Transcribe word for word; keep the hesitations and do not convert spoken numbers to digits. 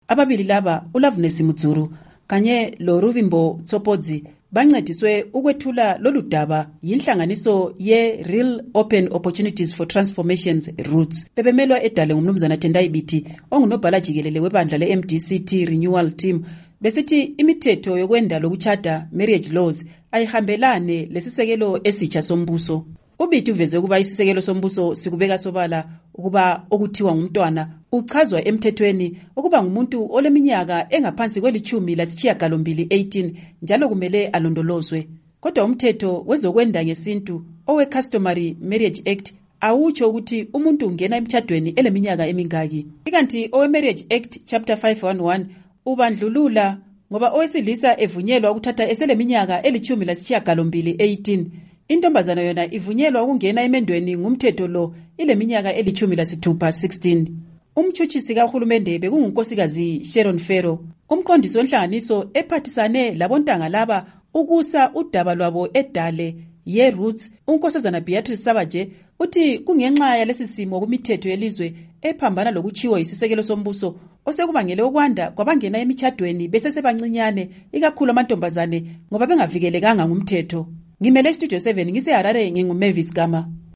Ababili laba, uLoveness Mudzuru kanye loRuvimbo Tsopodzi, bancediswe ukwethula lolu daba yinhlanganiso ye-Real Open Opportunities for Transformations Roots. Bebemelwa edale ngumnumzana Tendai Biti ongunobhala jikelele webandla le-M D C T Renewal Team. Besithi imithetho yokwenda lokuchada, marriage laws, ayihambelane lesisekelo esitsha sombuso. Ubiti uveze ukuba isisekelo sombuso sikubeka sobala ukuba okuthiwa ngumntwana uchazwa emthethweni ukuba ngumuntu oleminyaka engaphansi kwelichumi lasishiyagalombili eighteen njalo kumele alondolozwe. Kodwa umthetho wezokwenda ngesintu owe Customary Marriage Act awutsho ukuthi umuntu ungena emtchadweni eleminyaka emingaki. Ikanti owe Marriage Act chapter five one one ubandlulula ngoba owesilisa evunyelwa ukuthatha eseleminyaka elichumi lasishiyagalombili eighteen. Intombazana yona ivunyelwa ukungena emendweni ngumthetho lo ileminyaka elichumi lasithupha sixteen. Umtshutshisi kahulumende bekungunkosikazi Sharon Ferro, umqondisi wenhlanganiso ephathisane labontanga laba ukusa udaba lwabo edale ye-Roots, unkosazana Beatrice Sabaje, uthi kungenxa yalesi simo kumithetho yelizwe ephambana lokuchiwo yisisekelo sombuso osekubangele okwanda kwabangena emithadweni besesebancinyane ikakhulu amantombazane ngoba bengavikelekanga ngumthetho. Ngimele Studio seven ngise Harare, nginguMavis Gama.